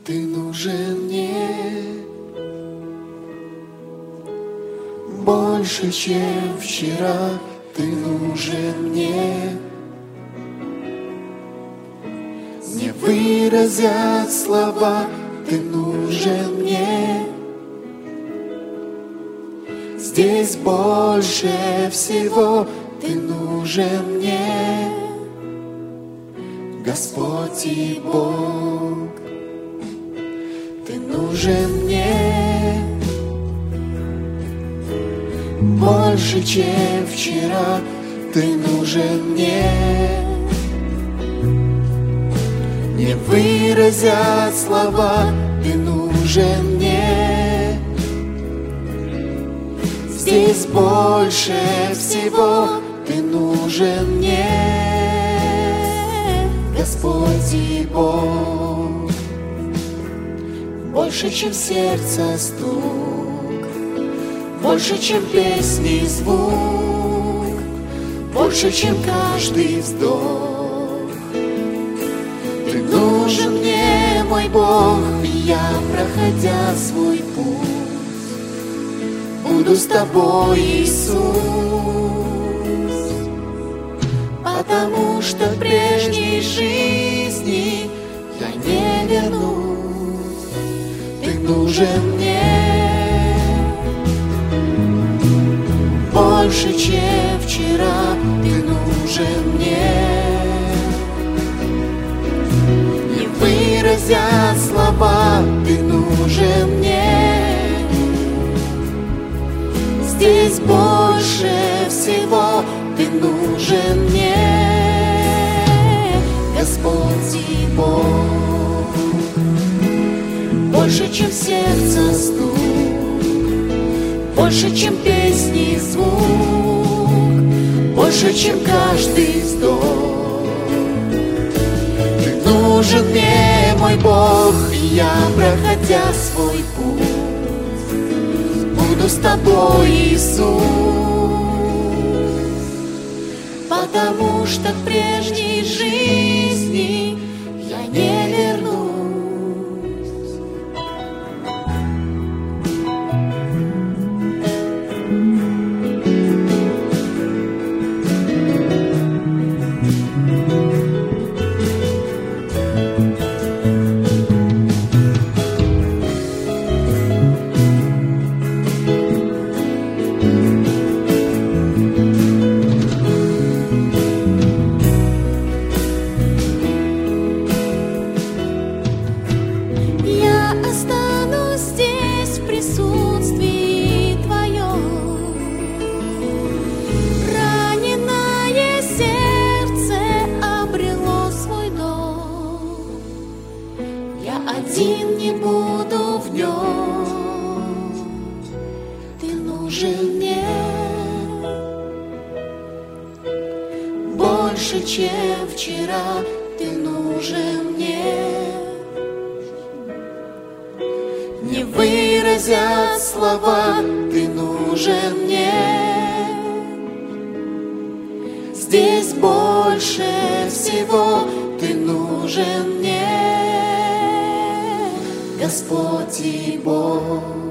Ты нужен мне больше, чем вчера. Ты нужен мне. Не выразят слова. Ты нужен мне. Здесь больше всего Ты нужен мне, Господь и Бог. Ты нужен мне больше, чем вчера. Ты нужен мне. Не выразят слова. Ты нужен мне. Здесь больше всего Ты нужен мне, Господь и Бог. Больше, чем сердце стук, больше, чем песни звук, больше, чем каждый вздох. Ты нужен мне, мой Бог, и я, проходя свой путь, буду с тобой, Иисус, потому что в прежней жизни я не вернусь. Ты нужен мне больше, чем вчера. Ты нужен мне. Не выразят слова. Ты нужен мне. Здесь больше всего Ты нужен мне, Господь и Бог. Больше, чем сердце стук, больше, чем песни звук, больше, чем каждый вздох. Ты нужен мне, мой Бог, и я, проходя свой путь, буду с тобой, Иисус, потому что в прежней жизни я не вернусь. Один не буду в нем. Ты нужен мне больше, чем вчера. Ты нужен мне. Не выразят слова. Ты нужен мне. Здесь больше всего Ты нужен мне, Господь и Бог.